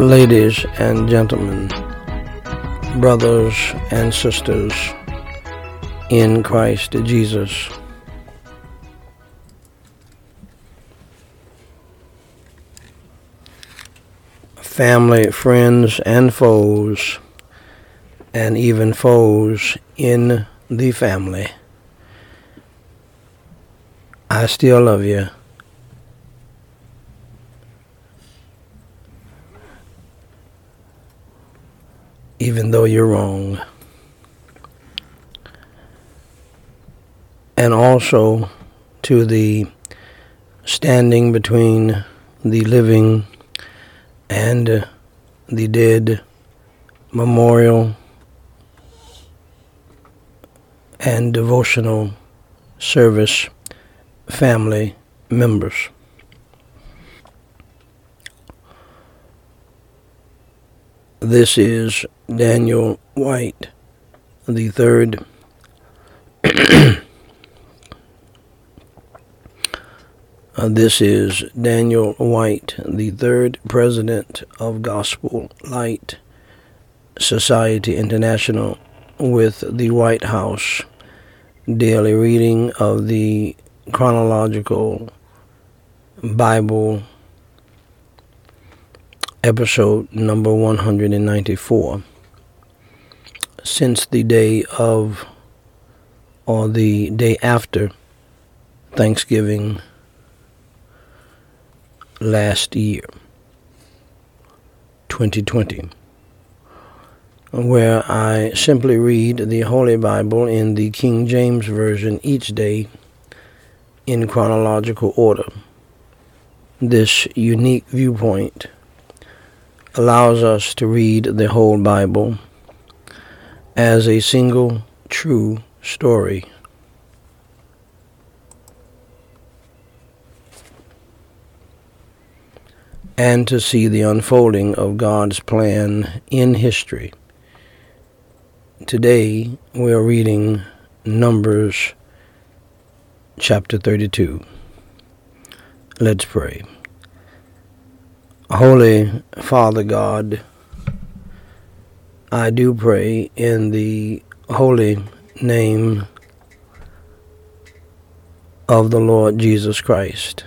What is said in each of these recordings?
Ladies and gentlemen, brothers and sisters in Christ Jesus, family, friends, and foes, and even foes in the family, I still love you. Even though you're wrong. And also to the standing between the living and the dead memorial and devotional service family members. This is Daniel White the third. This is Daniel White, the third president of Gospel Light Society International, with the White House daily reading of the chronological Bible, episode number 194. Since the day of, or the day after Thanksgiving last year, 2020, where I simply read the Holy Bible in the King James Version each day in chronological order. This unique viewpoint allows us to read the whole Bible as a single true story. And to see the unfolding of God's plan in history. Today we are reading Numbers chapter 32. Let's pray. Holy Father God, I do pray in the holy name of the Lord Jesus Christ.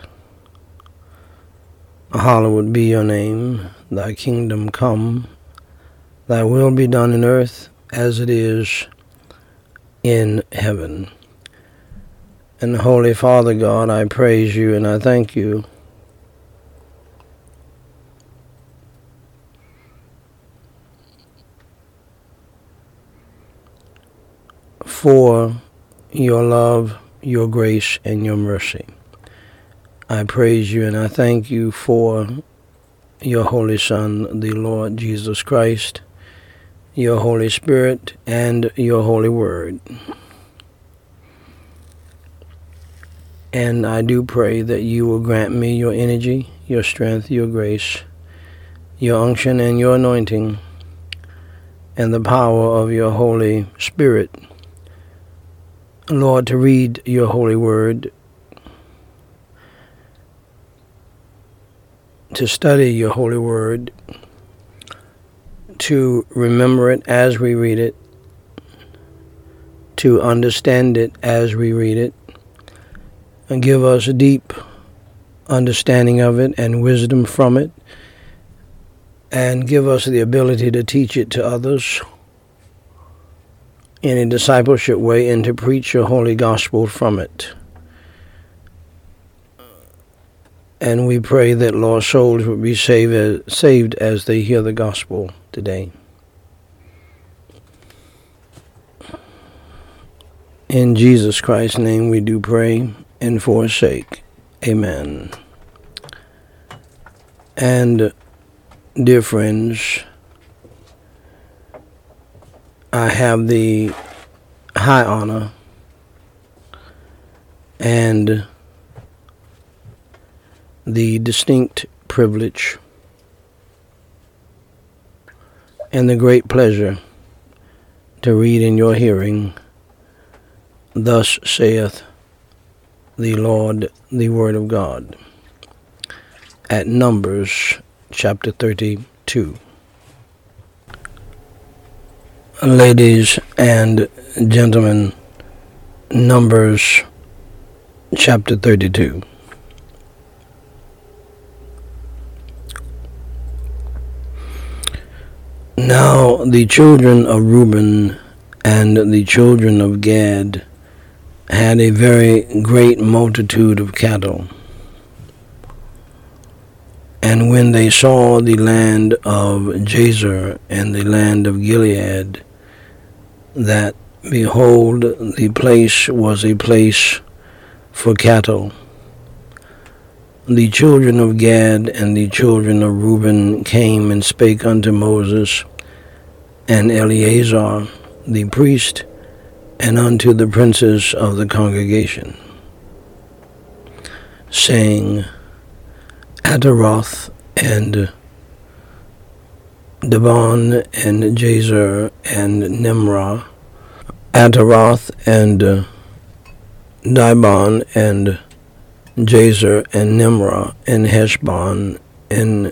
Hallowed be your name, thy kingdom come, thy will be done in earth as it is in heaven. And Holy Father God, I praise you and I thank you for your love, your grace, and your mercy. I praise you and I thank you for your Holy Son, the Lord Jesus Christ, your Holy Spirit, and your Holy Word. And I do pray that you will grant me your energy, your strength, your grace, your unction, and your anointing, and the power of your Holy Spirit, Lord, to read your holy word, to study your holy word, to remember it as we read it, to understand it as we read it, and give us a deep understanding of it and wisdom from it, and give us the ability to teach it to others in a discipleship way and to preach your holy gospel from it. And we pray that, Lord, souls will be saved as they hear the gospel today. In Jesus Christ's name we do pray and for his sake. Amen. And, dear friends, I have the high honor and the distinct privilege and the great pleasure to read in your hearing, Thus saith the Lord, the Word of God, at Numbers chapter 32. 2. Ladies and gentlemen, Numbers chapter 32. Now the children of Reuben and the children of Gad had a very great multitude of cattle. And when they saw the land of Jazer and the land of Gilead, that, behold, the place was a place for cattle, the children of Gad and the children of Reuben came and spake unto Moses and Eleazar the priest, and unto the princes of the congregation, saying, Ataroth and Dibon and Jazer and Nimrah, Ataroth and Dibon and Jazer and Nimrah and Heshbon and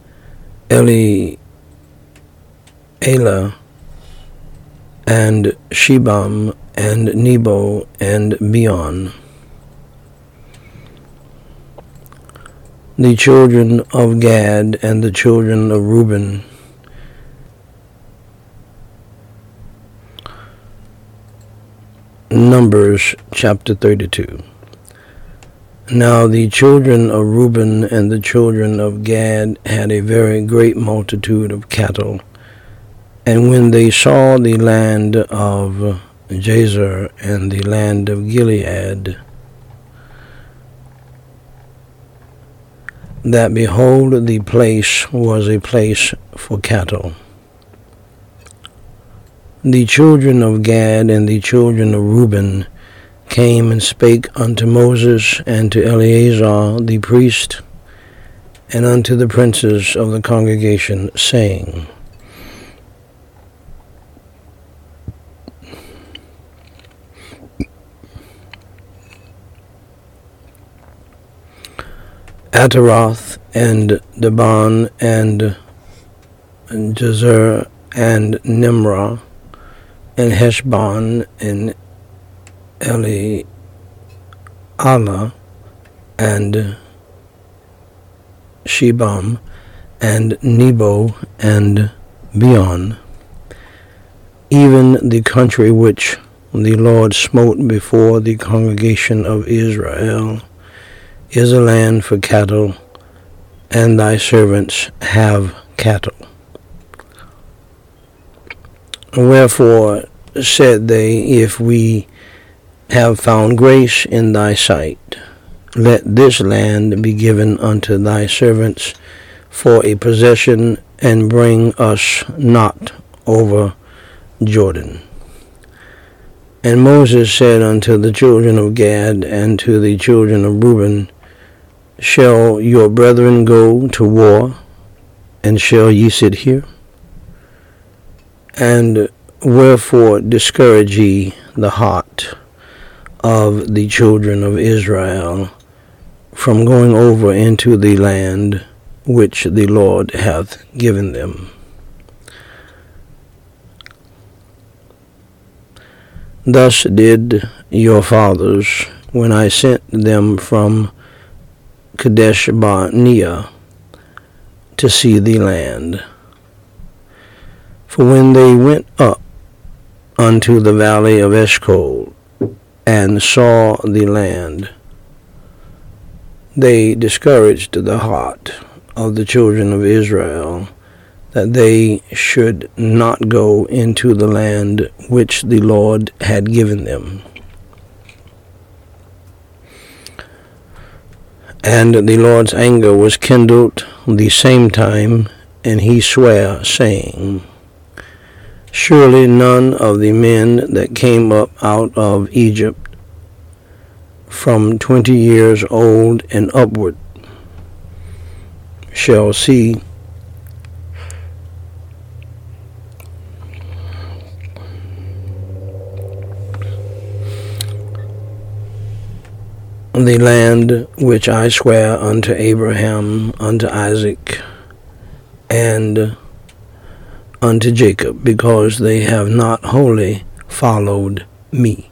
Elealeh and Shebam and Nebo and Beon. The children of Gad and the children of Reuben, Numbers chapter 32. Now the children of Reuben and the children of Gad had a very great multitude of cattle. And when they saw the land of Jazer and the land of Gilead, that, behold, the place was a place for cattle, the children of Gad and the children of Reuben came and spake unto Moses and to Eleazar the priest, and unto the princes of the congregation, saying, Ataroth and Dibon and Jazer and Nimrah and Heshbon and Elealeh and Shebam and Nebo and Beon, even the country which the Lord smote before the congregation of Israel, is a land for cattle, and thy servants have cattle. Wherefore said they, If we have found grace in thy sight, let this land be given unto thy servants for a possession, and bring us not over Jordan. And Moses said unto the children of Gad and to the children of Reuben, Shall your brethren go to war, and shall ye sit here? And wherefore discourage ye the heart of the children of Israel from going over into the land which the Lord hath given them? Thus did your fathers, when I sent them from Kadesh Barnea to see the land. For when they went up unto the valley of Eshcol, and saw the land, they discouraged the heart of the children of Israel, that they should not go into the land which the Lord had given them. And the Lord's anger was kindled the same time, and he sware, saying, Surely none of the men that came up out of Egypt from 20 years old and upward shall see the land which I swear unto Abraham, unto Isaac, and unto Jacob, because they have not wholly followed me.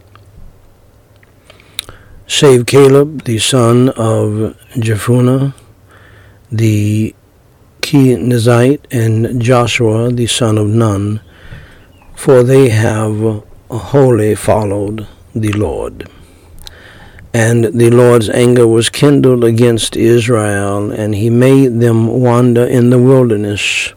Save Caleb, the son of Jephunneh, the Kenizzite, and Joshua, the son of Nun, for they have wholly followed the Lord. And the Lord's anger was kindled against Israel, and he made them wander in the wilderness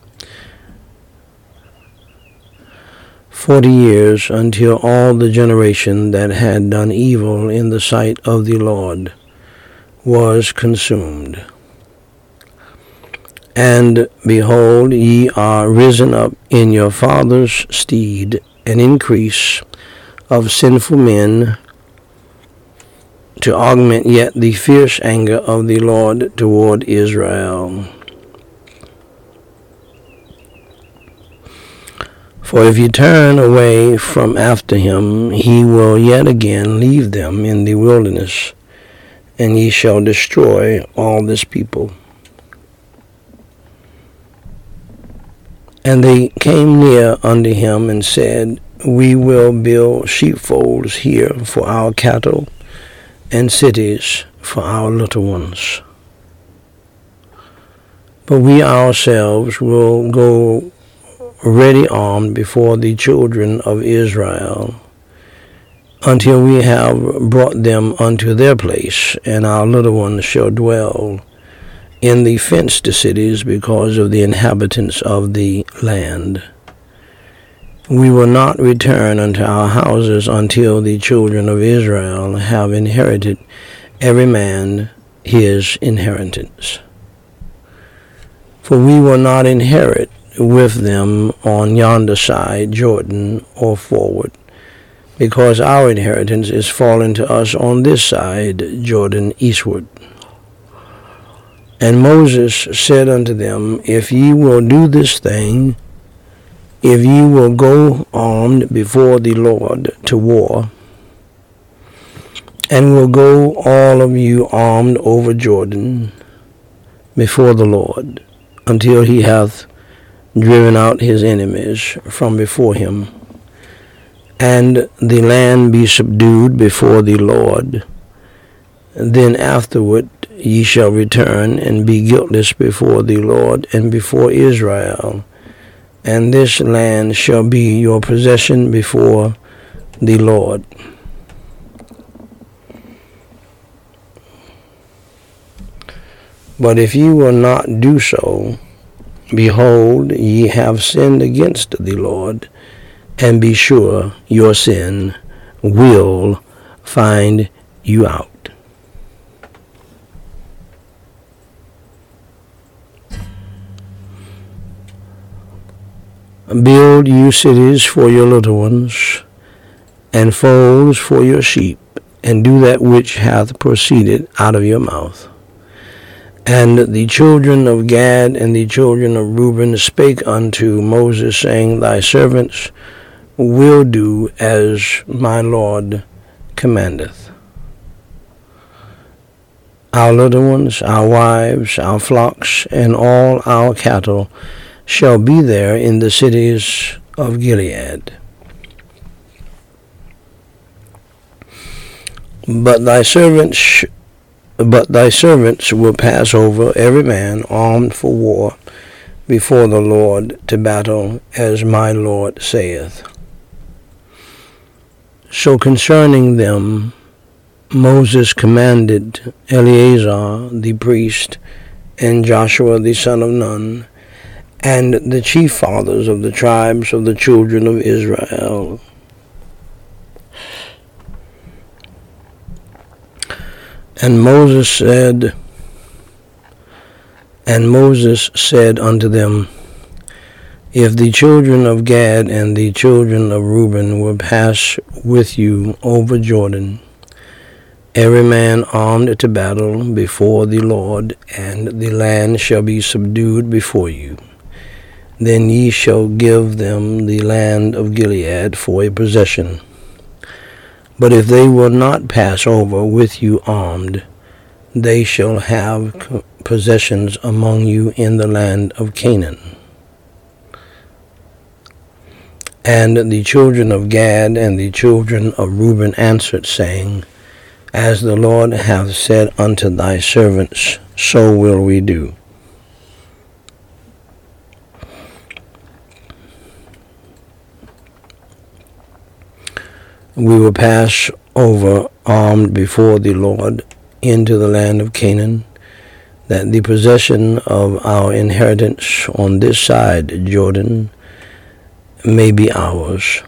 40 years, until all the generation that had done evil in the sight of the Lord was consumed. And behold, ye are risen up in your father's stead, an increase of sinful men, to augment yet the fierce anger of the Lord toward Israel. For if ye turn away from after him, he will yet again leave them in the wilderness, and ye shall destroy all this people. And they came near unto him and said, We will build sheepfolds here for our cattle, and cities for our little ones. But we ourselves will go ready armed before the children of Israel, until we have brought them unto their place, and our little ones shall dwell in the fenced cities because of the inhabitants of the land. We will not return unto our houses until the children of Israel have inherited every man his inheritance. For we will not inherit with them on yonder side Jordan or forward, because our inheritance is fallen to us on this side Jordan eastward. And Moses said unto them, If ye will do this thing, if ye will go armed before the Lord to war, and will go all of you armed over Jordan before the Lord, until he hath driven out his enemies from before him, and the land be subdued before the Lord, then afterward ye shall return and be guiltless before the Lord and before Israel, and this land shall be your possession before the Lord. But if ye will not do so, behold, ye have sinned against the Lord, and be sure your sin will find you out. Build you cities for your little ones, and folds for your sheep, and do that which hath proceeded out of your mouth. And the children of Gad and the children of Reuben spake unto Moses, saying, Thy servants will do as my Lord commandeth. Our little ones, our wives, our flocks, and all our cattle shall be there in the cities of Gilead. But thy servants will pass over, every man armed for war, before the Lord to battle, as my Lord saith. So concerning them Moses commanded Eleazar the priest, and Joshua the son of Nun, and the chief fathers of the tribes of the children of Israel. And Moses said unto them, If the children of Gad and the children of Reuben will pass with you over Jordan, every man armed to battle before the Lord, and the land shall be subdued before you, then ye shall give them the land of Gilead for a possession. But if they will not pass over with you armed, they shall have possessions among you in the land of Canaan. And the children of Gad and the children of Reuben answered, saying, As the Lord hath said unto thy servants, so will we do. We will pass over armed before the Lord into the land of Canaan, that the possession of our inheritance on this side Jordan may be ours.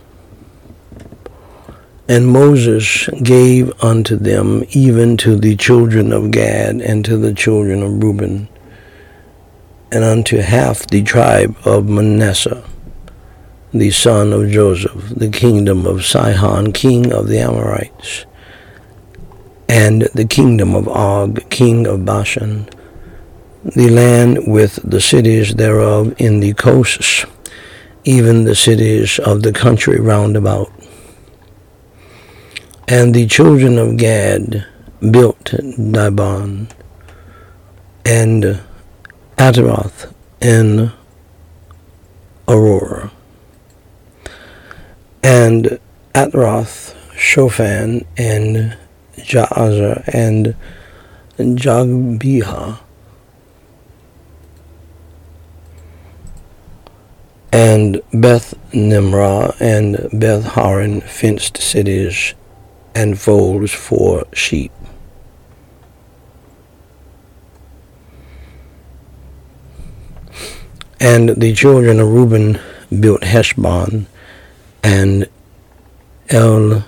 And Moses gave unto them, even to the children of Gad and to the children of Reuben, and unto half the tribe of Manasseh, the son of Joseph, the kingdom of Sihon, king of the Amorites, and the kingdom of Og, king of Bashan, the land with the cities thereof in the coasts, even the cities of the country round about. And the children of Gad built Dibon, and Ataroth, and Aurora, and Atroth, Shophan, and Jaazar, and Jogbehah, and Beth Nimrah, and Beth Horon, fenced cities, and folds for sheep. And the children of Reuben built Heshbon, and El-Elah,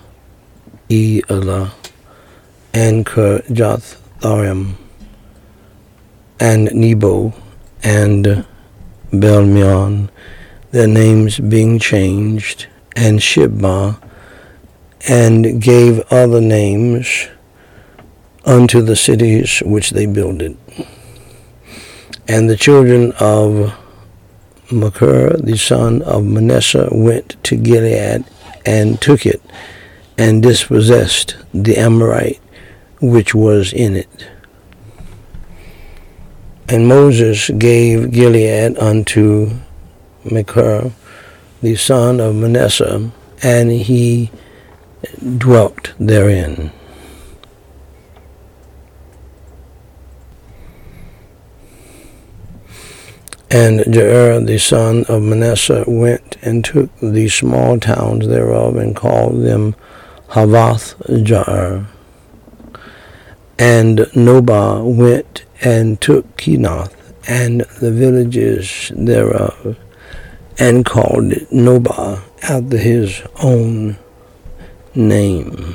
and Kirjath-Tharim, and Nebo, and Belmeon, their names being changed, and Shibmah, and gave other names unto the cities which they builded. And the children of Machir, the son of Manasseh, went to Gilead, and took it, and dispossessed the Amorite which was in it. And Moses gave Gilead unto Machir, the son of Manasseh, and he dwelt therein. And Jair, the son of Manasseh, went and took the small towns thereof, and called them Havoth Jair. And Nobah went and took Kenath, and the villages thereof, and called it Nobah after his own name.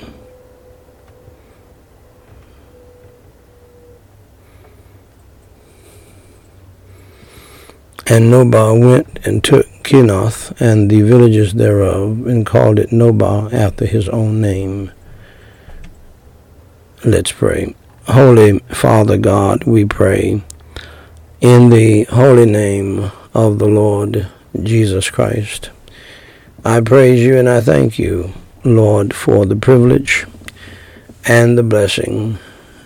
And Nobah went and took Kenath and the villages thereof, and called it Nobah after his own name. Let's pray. Holy Father God, we pray in the holy name of the Lord Jesus Christ. I praise you and I thank you, Lord, for the privilege and the blessing,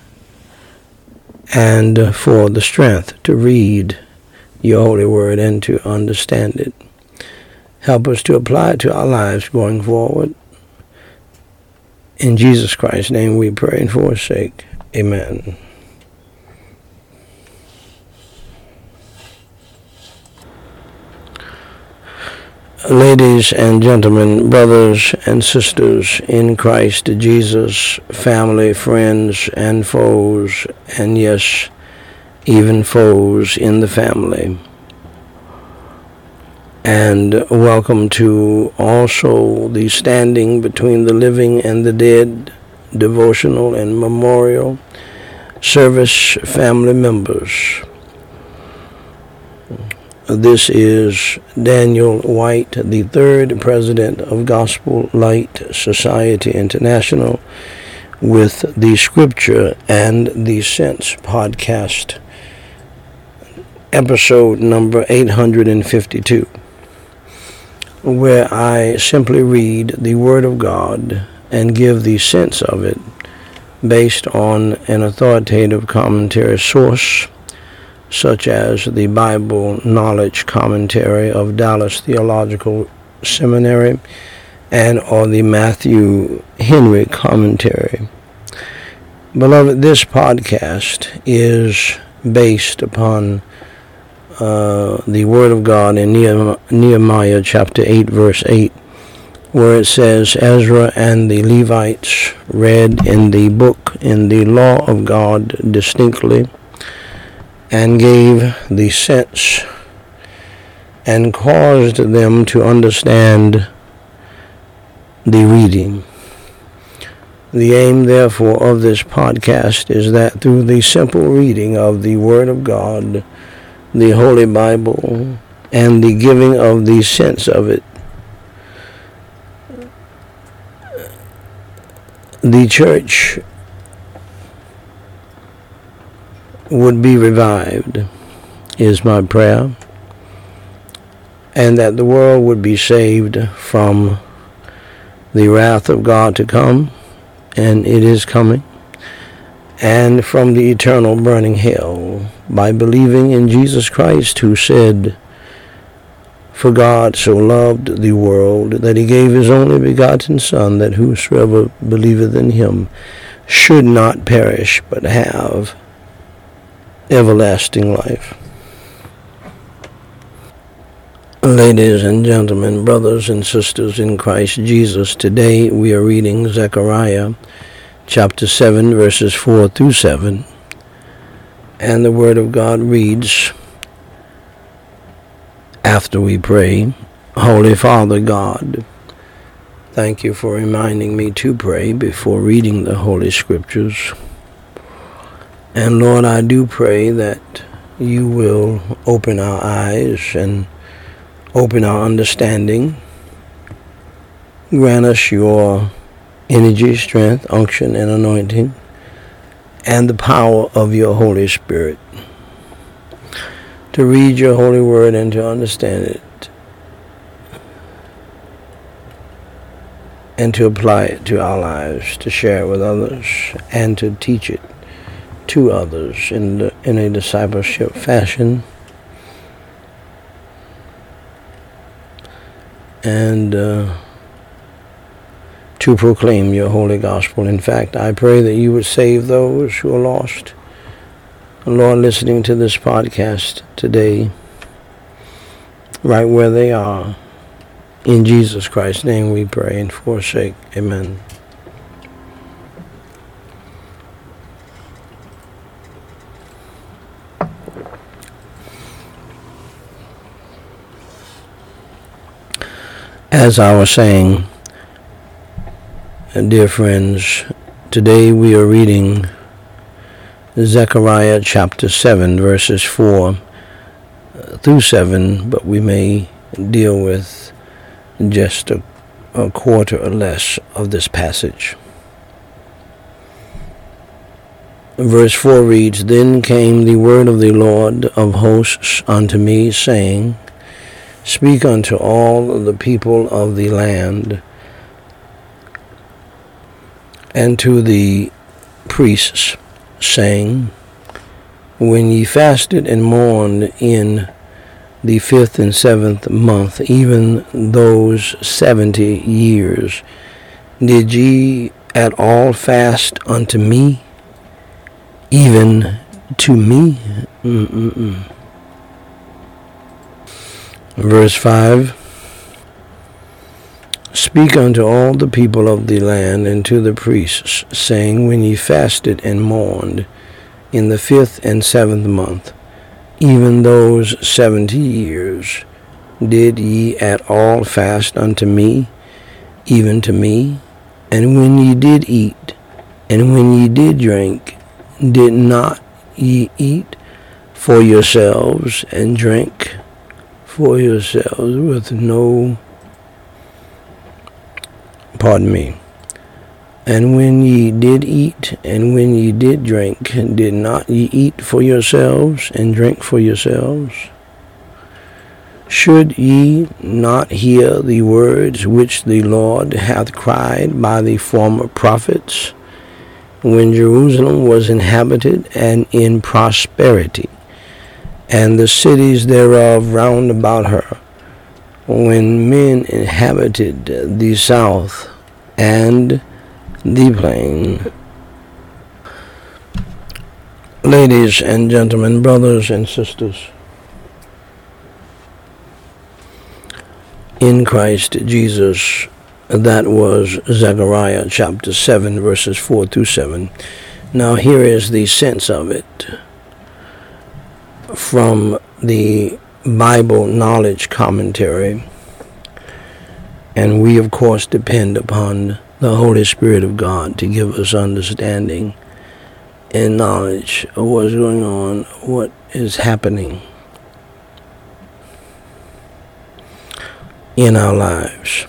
and for the strength to read your holy word and to understand it. Help us to apply it to our lives going forward. In Jesus Christ's name we pray and for his sake. Amen. Ladies and gentlemen, brothers and sisters in Christ Jesus, family, friends, and foes, and yes, even foes in the family. And welcome to also the Standing Between the Living and the Dead devotional and memorial service family members. This is Daniel White, the third president of Gospel Light Society International, with the Scripture and the Sense podcast, episode number 852, where I simply read the Word of God and give the sense of it based on an authoritative commentary source, such as the Bible Knowledge Commentary of Dallas Theological Seminary and or the Matthew Henry Commentary. Beloved, this podcast is based upon the Word of God in Nehemiah chapter 8, verse 8, where it says, Ezra and the Levites read in the book, in the law of God distinctly, and gave the sense and caused them to understand the reading. The aim, therefore, of this podcast is that through the simple reading of the Word of God, the Holy Bible, and the giving of the sense of it, the church would be revived, is my prayer, and that the world would be saved from the wrath of God to come, and it is coming, and from the eternal burning hell, by believing in Jesus Christ, who said, For God so loved the world that he gave his only begotten Son, that whosoever believeth in him should not perish, but have everlasting life. Ladies and gentlemen, brothers and sisters in Christ Jesus, today we are reading Zechariah chapter 7, verses 4 through 7, and the Word of God reads, after we pray, Holy Father God, thank you for reminding me to pray before reading the Holy Scriptures. And Lord, I do pray that you will open our eyes and open our understanding. Grant us your energy, strength, unction, and anointing, and the power of your Holy Spirit to read your holy word and to understand it and to apply it to our lives, to share it with others, and to teach it to others in a discipleship fashion, and to proclaim your holy gospel. In fact, I pray that you would save those who are lost, Lord, listening to this podcast today, right where they are. In Jesus Christ's name we pray and forsake. Amen. As I was saying, dear friends, today we are reading Zechariah chapter 7, verses 4 through 7, but we may deal with just a quarter or less of this passage. Verse 4 reads, Then came the word of the Lord of hosts unto me, saying, Speak unto all the people of the land, and to the priests, saying, When ye fasted and mourned in the 5th and 7th month, even those 70 years, did ye at all fast unto me, even to me? Verse 5, Speak unto all the people of the land and to the priests, saying, When ye fasted and mourned in the 5th and 7th month, even those 70 years, did ye at all fast unto me, even to me? And when ye did eat, and when ye did drink, did not ye eat for yourselves and drink for yourselves with no, And when ye did eat, and when ye did drink, did not ye eat for yourselves and drink for yourselves? Should ye not hear the words which the Lord hath cried by the former prophets, when Jerusalem was inhabited and in prosperity, and the cities thereof round about her when men inhabited the south and the plain. Ladies and gentlemen, brothers and sisters, in Christ Jesus, that was Zechariah chapter 7, verses 4 through 7. Now here is the sense of it from the Bible Knowledge Commentary. And we, of course, depend upon the Holy Spirit of God to give us understanding and knowledge of what's going on, what is happening in our lives.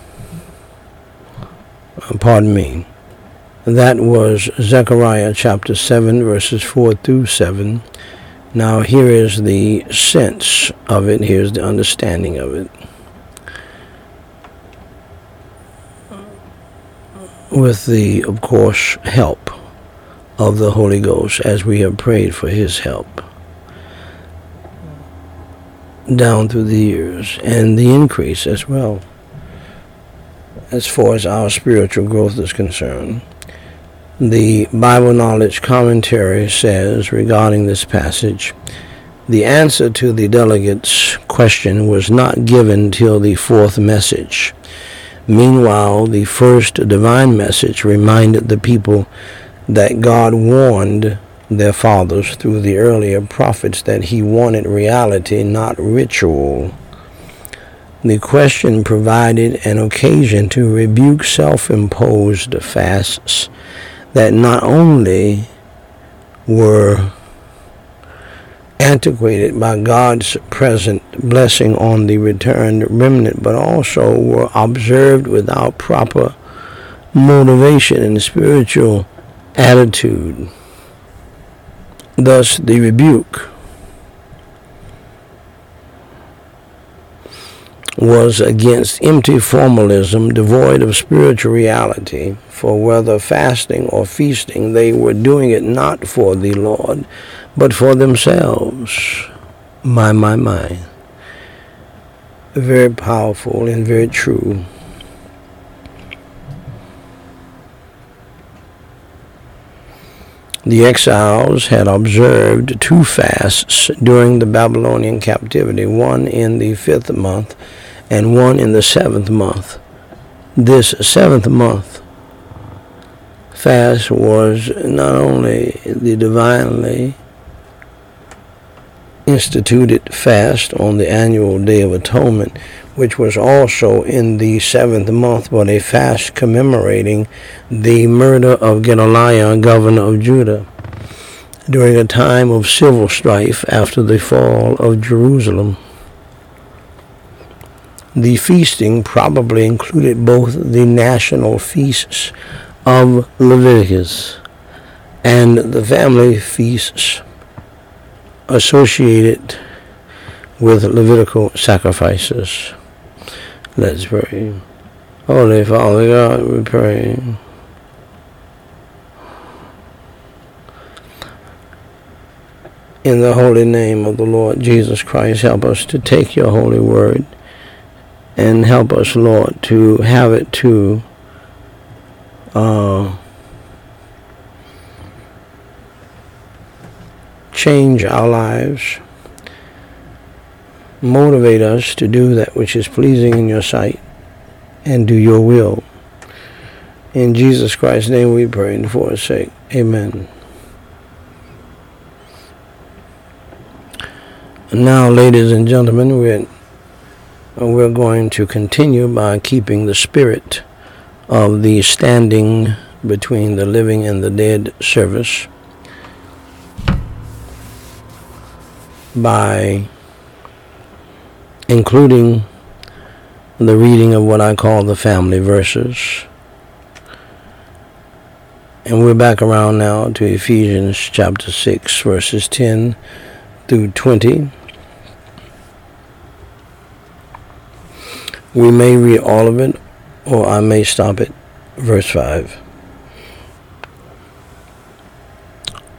Pardon me. That was Zechariah chapter 7, verses 4 through 7. Now here is the sense of it. Here's the understanding of it. With the, of course, help of the Holy Ghost, as we have prayed for his help down through the years, and the increase as well, as far as our spiritual growth is concerned. The Bible Knowledge Commentary says regarding this passage, the answer to the delegate's question was not given till the fourth message. Meanwhile, the first divine message reminded the people that God warned their fathers through the earlier prophets that he wanted reality, not ritual. The question provided an occasion to rebuke self-imposed fasts that not only were antiquated by God's present blessing on the returned remnant, but also were observed without proper motivation and spiritual attitude. Thus, the rebuke was against empty formalism devoid of spiritual reality, for whether fasting or feasting, they were doing it not for the Lord, but for themselves. My. Very powerful and very true. The exiles had observed two fasts during the Babylonian captivity, one in the 5th month and one in the 7th month. This 7th month fast was not only the divinely instituted fast on the annual Day of Atonement, which was also in the 7th month, but a fast commemorating the murder of Gedaliah, governor of Judah, during a time of civil strife after the fall of Jerusalem. The feasting probably included both the national feasts of Leviticus and the family feasts associated with Levitical sacrifices. Let's pray. Holy Father God, we pray. In the holy name of the Lord Jesus Christ, help us to take your holy word and help us, Lord, to have it to change our lives, motivate us to do that which is pleasing in your sight and do your will. In Jesus Christ's name we pray, and for his sake, amen. Now, ladies and gentlemen, we're going to continue by keeping the spirit of the standing between the living and the dead service by including the reading of what I call the family verses. And we're back around now to Ephesians chapter 6, verses 10 through 20. We may read all of it, or I may stop at verse 5.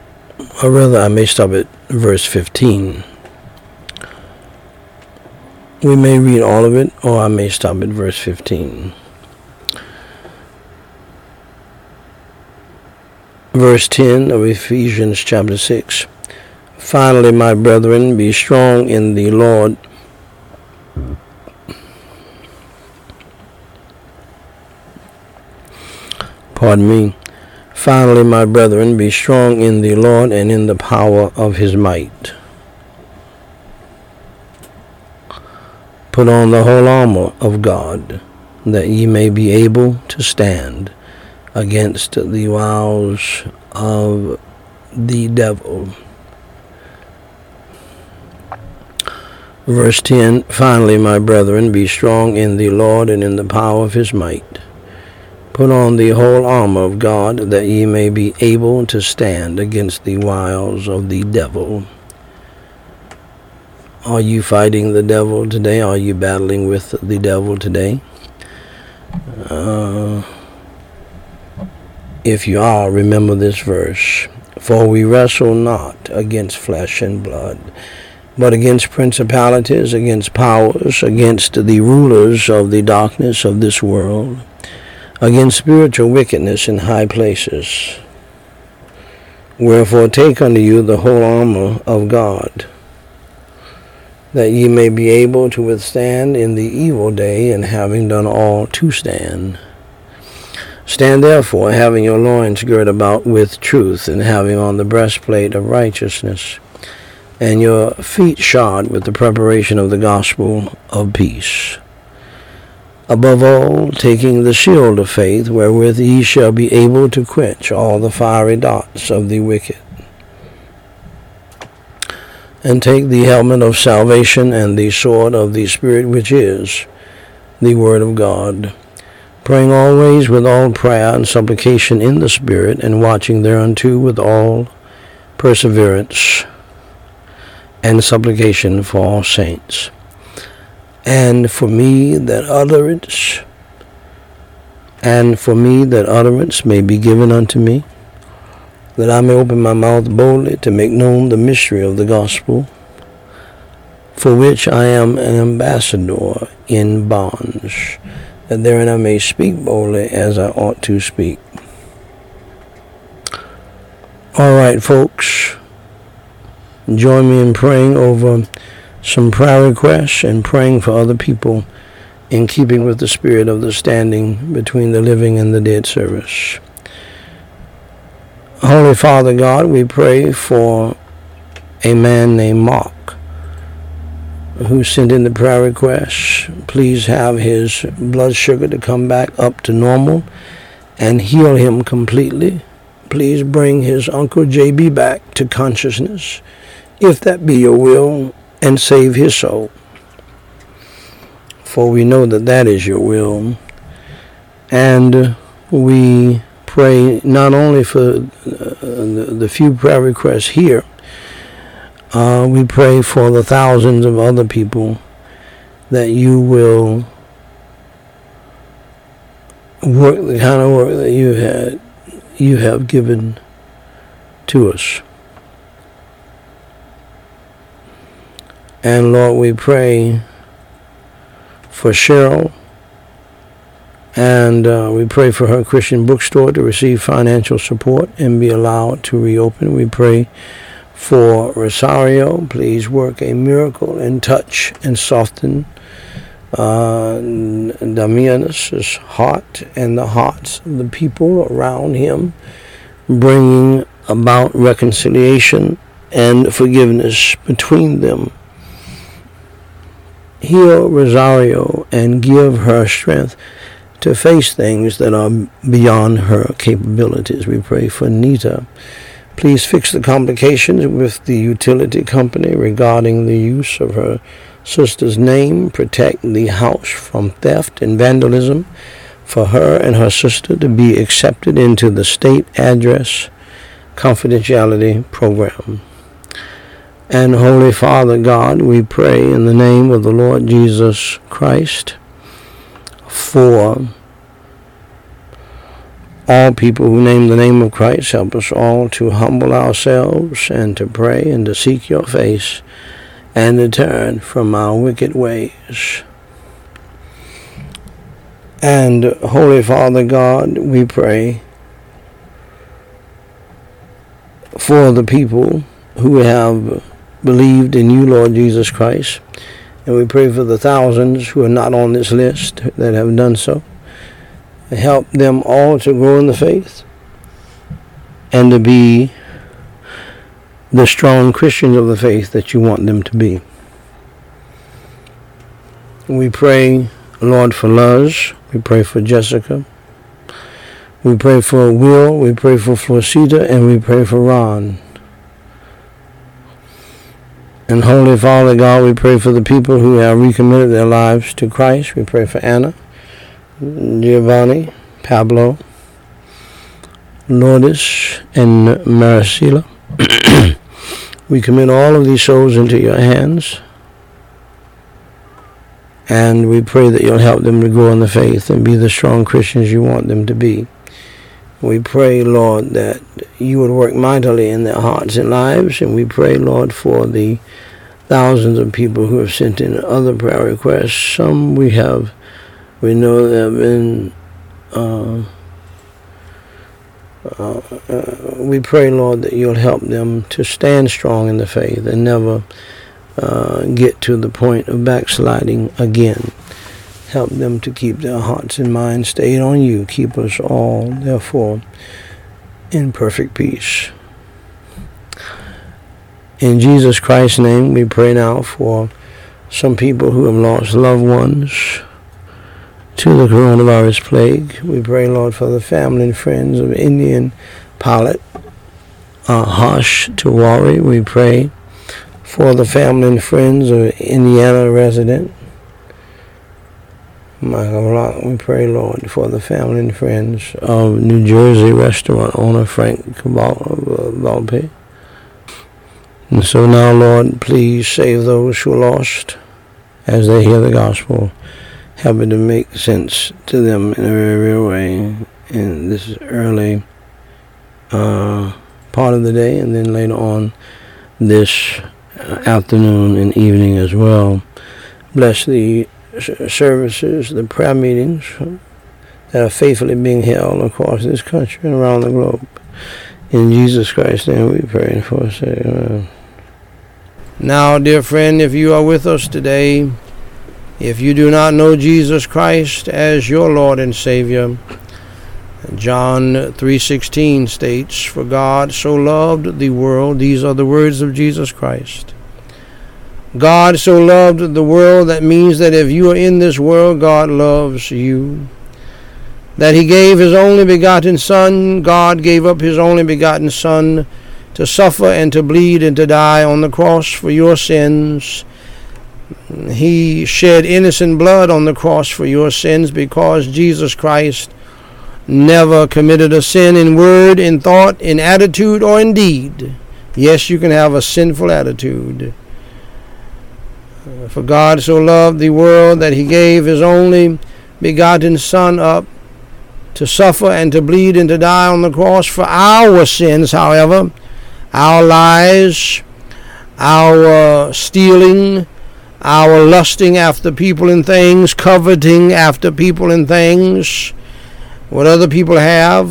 Or rather, I may stop at verse 15. We may read all of it, or I may stop at verse 15. Verse 10 of Ephesians chapter 6. Finally, my brethren, be strong in the Lord. Pardon me. Finally, my brethren, be strong in the Lord and in the power of his might. Put on the whole armor of God, that ye may be able to stand against the wiles of the devil. Verse 10, finally, my brethren, be strong in the Lord and in the power of his might. Put on the whole armor of God, that ye may be able to stand against the wiles of the devil. Are you fighting the devil today? Are you battling with the devil today? If you are, remember this verse. For we wrestle not against flesh and blood, but against principalities, against powers, against the rulers of the darkness of this world, against spiritual wickedness in high places. Wherefore take unto you the whole armor of God, that ye may be able to withstand in the evil day, and having done all to stand. Stand therefore, having your loins girt about with truth, and having on the breastplate of righteousness, and your feet shod with the preparation of the gospel of peace. Above all, taking the shield of faith, wherewith ye shall be able to quench all the fiery darts of the wicked. And take the helmet of salvation and the sword of the Spirit, which is the word of God, praying always with all prayer and supplication in the Spirit, and watching thereunto with all perseverance and supplication for all saints. And for me that utterance may be given unto me, that I may open my mouth boldly to make known the mystery of the gospel, for which I am an ambassador in bonds, that therein I may speak boldly as I ought to speak. All right, folks, join me in praying over some prayer requests and praying for other people in keeping with the spirit of the standing between the living and the dead service. Holy Father God, we pray for a man named Mark who sent in the prayer request. Please have his blood sugar to come back up to normal and heal him completely. Please bring his Uncle J.B. back to consciousness, if that be your will, and save his soul. For we know that that is your will. And we pray not only for the few prayer requests here, we pray for the thousands of other people, that you will work the kind of work that you have given to us. And Lord, we pray for Cheryl, and we pray for her Christian bookstore to receive financial support and be allowed to reopen. We pray for Rosario. Please work a miracle and touch and soften Damianus' heart and the hearts of the people around him, bringing about reconciliation and forgiveness between them. Heal Rosario and give her strength to face things that are beyond her capabilities. We pray for Nita. Please fix the complications with the utility company regarding the use of her sister's name. Protect the house from theft and vandalism for her and her sister to be accepted into the state address confidentiality program. And Holy Father God, we pray in the name of the Lord Jesus Christ for all people who name the name of Christ. Help us all to humble ourselves and to pray and to seek your face and to turn from our wicked ways. And Holy Father God, we pray for the people who have believed in you, Lord Jesus Christ. And we pray for the thousands who are not on this list that have done so. Help them all to grow in the faith and to be the strong Christians of the faith that you want them to be. We pray, Lord, for Luz. We pray for Jessica. We pray for Will. We pray for Florcita. And we pray for Ron. And Holy Father God, we pray for the people who have recommitted their lives to Christ. We pray for Anna, Giovanni, Pablo, Lourdes, and Maricela. We commit all of these souls into your hands. And we pray that you'll help them to grow in the faith and be the strong Christians you want them to be. We pray, Lord, that you would work mightily in their hearts and lives. And we pray, Lord, for the thousands of people who have sent in other prayer requests. Some we know there have been, we pray, Lord, that you'll help them to stand strong in the faith and never get to the point of backsliding again. Help them to keep their hearts and minds stayed on you. Keep us all, therefore, in perfect peace. In Jesus Christ's name, we pray now for some people who have lost loved ones to the coronavirus plague. We pray, Lord, for the family and friends of Indian pilot Harsh Tiwari. We pray for the family and friends of Indiana resident Michael Rock. We pray, Lord, for the family and friends of New Jersey restaurant owner Frank Valpe. And so now, Lord, please save those who are lost as they hear the gospel. Help it to make sense to them in a very real way in this early part of the day, and then later on this afternoon and evening as well. Bless the services, the prayer meetings that are faithfully being held across this country and around the globe. In Jesus Christ's name we pray for us. Amen. Now, dear friend, if you are with us today, if you do not know Jesus Christ as your Lord and Savior, John 3:16 states, "For God so loved the world," these are the words of Jesus Christ. God so loved the world, that means that if you are in this world, God loves you. That he gave his only begotten Son, God gave up his only begotten Son to suffer and to bleed and to die on the cross for your sins. He shed innocent blood on the cross for your sins because Jesus Christ never committed a sin in word, in thought, in attitude, or in deed. Yes, you can have a sinful attitude. For God so loved the world that he gave his only begotten Son up to suffer and to bleed and to die on the cross for our sins, however, our lies, our stealing, our lusting after people and things, coveting after people and things, what other people have,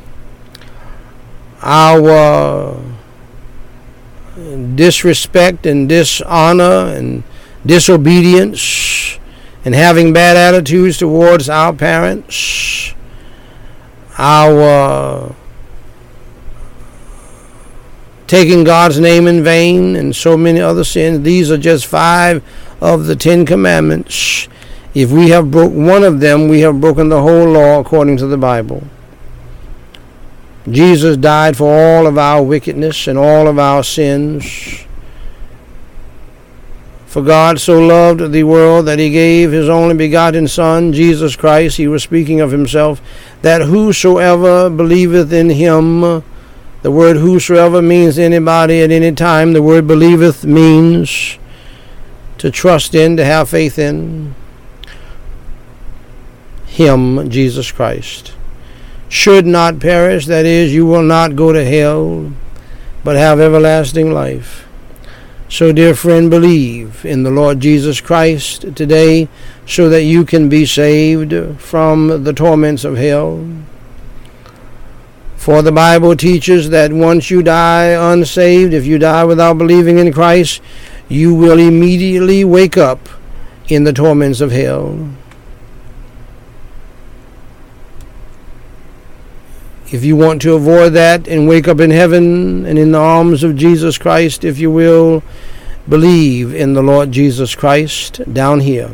our disrespect and dishonor and disobedience and having bad attitudes towards our parents, our taking God's name in vain, and so many other sins. These are just 5 of the 10 commandments. If we have broke one of them, we have broken the whole law according to the Bible. Jesus died for all of our wickedness and all of our sins. For God so loved the world that he gave his only begotten Son, Jesus Christ. He was speaking of himself, that whosoever believeth in him. The word whosoever means anybody at any time. The word believeth means to trust in, to have faith in. Him, Jesus Christ, should not perish. That is, you will not go to hell, but have everlasting life. So, dear friend, believe in the Lord Jesus Christ today so that you can be saved from the torments of hell. For the Bible teaches that once you die unsaved, if you die without believing in Christ, you will immediately wake up in the torments of hell. If you want to avoid that and wake up in heaven and in the arms of Jesus Christ, if you will, believe in the Lord Jesus Christ down here.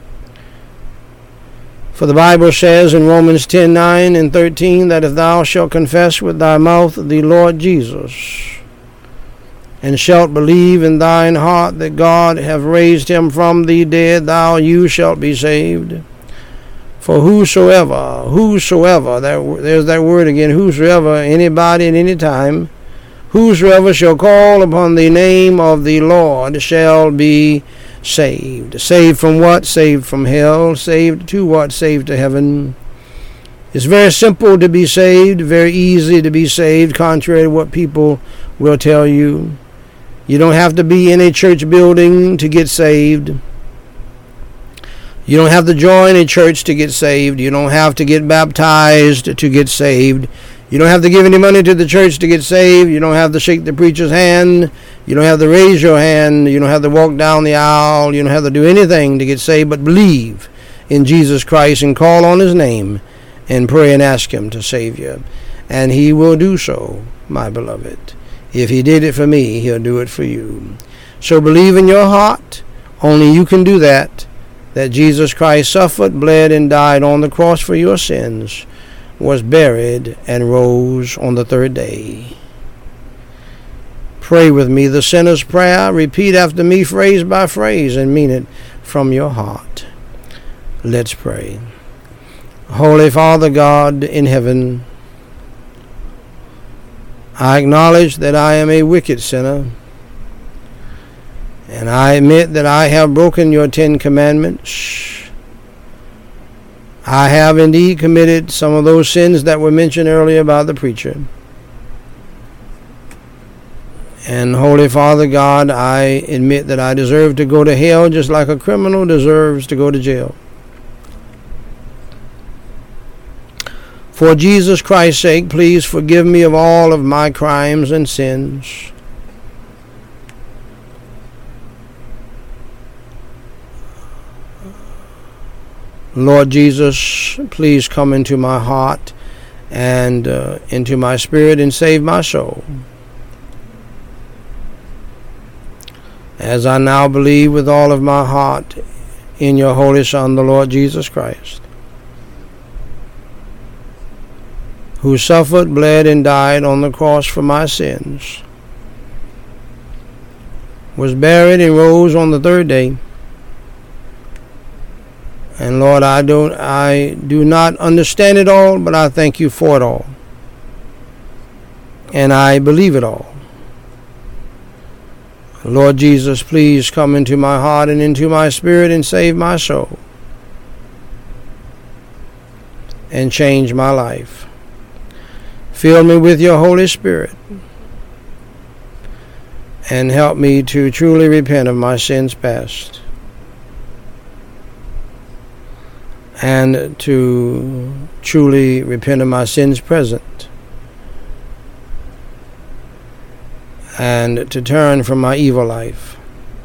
For the Bible says in Romans 10:9 and 13 that if thou shalt confess with thy mouth the Lord Jesus, and shalt believe in thine heart that God hath raised him from the dead, you shalt be saved. For whosoever, there's that word again, whosoever, anybody at any time, whosoever shall call upon the name of the Lord shall be saved. Saved from what? Saved from hell. Saved to what? Saved to heaven. It's very simple to be saved, very easy to be saved, contrary to what people will tell you. You don't have to be in a church building to get saved. You don't have to join a church to get saved. You don't have to get baptized to get saved. You don't have to give any money to the church to get saved. You don't have to shake the preacher's hand. You don't have to raise your hand. You don't have to walk down the aisle. You don't have to do anything to get saved, but believe in Jesus Christ and call on his name and pray and ask him to save you. And he will do so, my beloved. If he did it for me, he'll do it for you. So believe in your heart. Only you can do that Jesus Christ suffered, bled, and died on the cross for your sins, was buried, and rose on the third day. Pray with me the sinner's prayer. Repeat after me phrase by phrase and mean it from your heart. Let's pray. Holy Father God in heaven, I acknowledge that I am a wicked sinner, and I admit that I have broken your 10 commandments. I have indeed committed some of those sins that were mentioned earlier by the preacher. And Holy Father God, I admit that I deserve to go to hell just like a criminal deserves to go to jail. For Jesus Christ's sake, please forgive me of all of my crimes and sins. Lord Jesus, please come into my heart and into my spirit and save my soul. As I now believe with all of my heart in your Holy Son, the Lord Jesus Christ, who suffered, bled, and died on the cross for my sins, was buried and rose on the third day. And Lord, I do not understand it all, but I thank you for it all. And I believe it all. Lord Jesus, please come into my heart and into my spirit and save my soul. And change my life. Fill me with your Holy Spirit. And help me to truly repent of my sins past. And to truly repent of my sins present, and to turn from my evil life,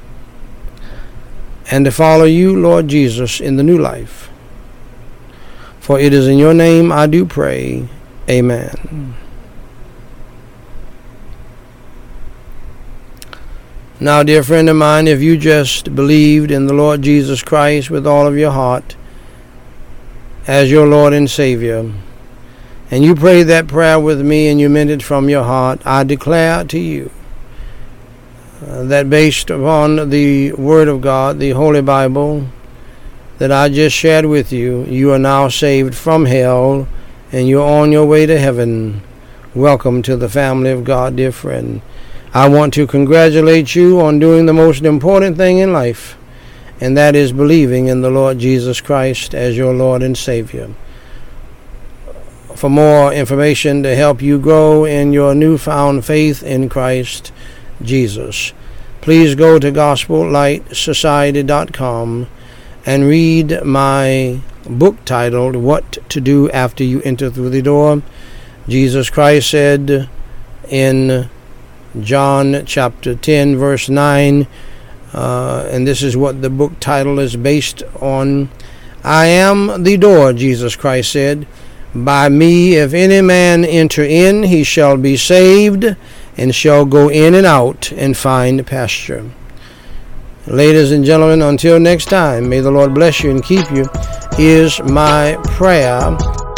and to follow you, Lord Jesus, in the new life. For it is in your name I do pray. Amen. Now, dear friend of mine, if you just believed in the Lord Jesus Christ with all of your heart, as your Lord and Savior, and you prayed that prayer with me and you meant it from your heart, I declare to you that based upon the Word of God, the Holy Bible, that I just shared with you, you are now saved from hell and you're on your way to heaven. Welcome to the family of God, dear friend. I want to congratulate you on doing the most important thing in life, and that is believing in the Lord Jesus Christ as your Lord and Savior. For more information to help you grow in your newfound faith in Christ Jesus, please go to GospelLightSociety.com and read my book titled What to Do After You Enter Through the Door. Jesus Christ said in John chapter 10 verse 9, and this is what the book title is based on. I am the door, Jesus Christ said. By me, if any man enter in, he shall be saved, and shall go in and out and find pasture. Ladies and gentlemen, until next time, may the Lord bless you and keep you, is my prayer.